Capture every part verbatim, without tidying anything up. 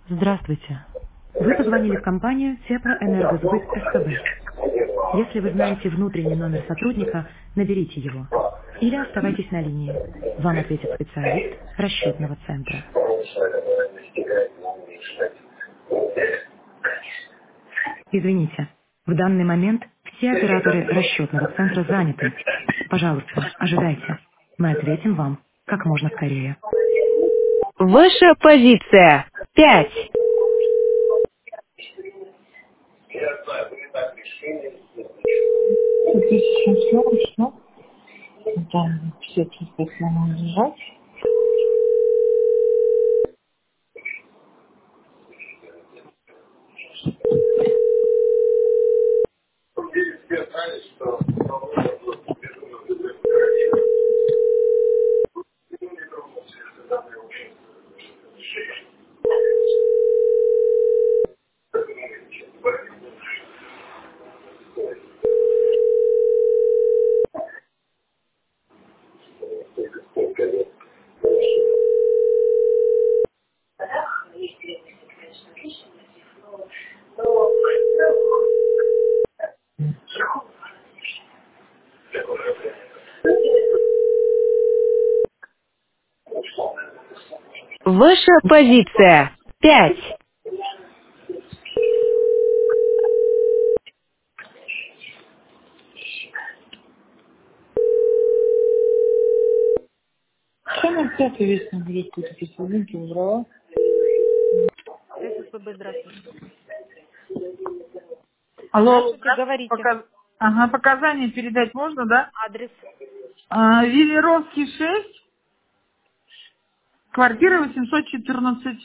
Здравствуйте. Вы позвонили в компанию Теплоэнергосбыт СКБ. Если вы знаете внутренний номер сотрудника, наберите его. Или оставайтесь на линии. Вам ответит специалист расчетного центра. Извините, в данный момент все операторы расчетного центра заняты. Пожалуйста, ожидайте. Мы ответим вам как можно скорее. Ваша позиция. Пять. Тут еще все хорошо. Там все чувства сломано лежать. Ваша позиция. Пять. Что на пятый весь на гречку такие слезинки убрала? ССПБ, здравствуйте. Алло, Здравствуйте, здравствуйте. говорите. Показ... Ага, показания передать можно, да? Адрес. А, Велеровский шесть, квартира Мгм. восемьсот четырнадцать.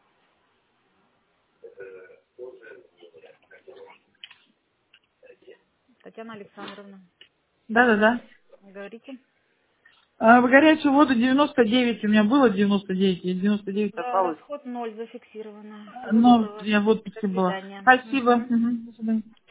Татьяна Александровна. Да-да-да. Говорите. А, в горячую воду девяносто девять, у меня было девяносто девять, и девяносто девять Да, осталось. расход ноль зафиксировано. Всего Но доброго. я в До отпуске была. свидания. Спасибо. Мгм. Мгм, до свидания.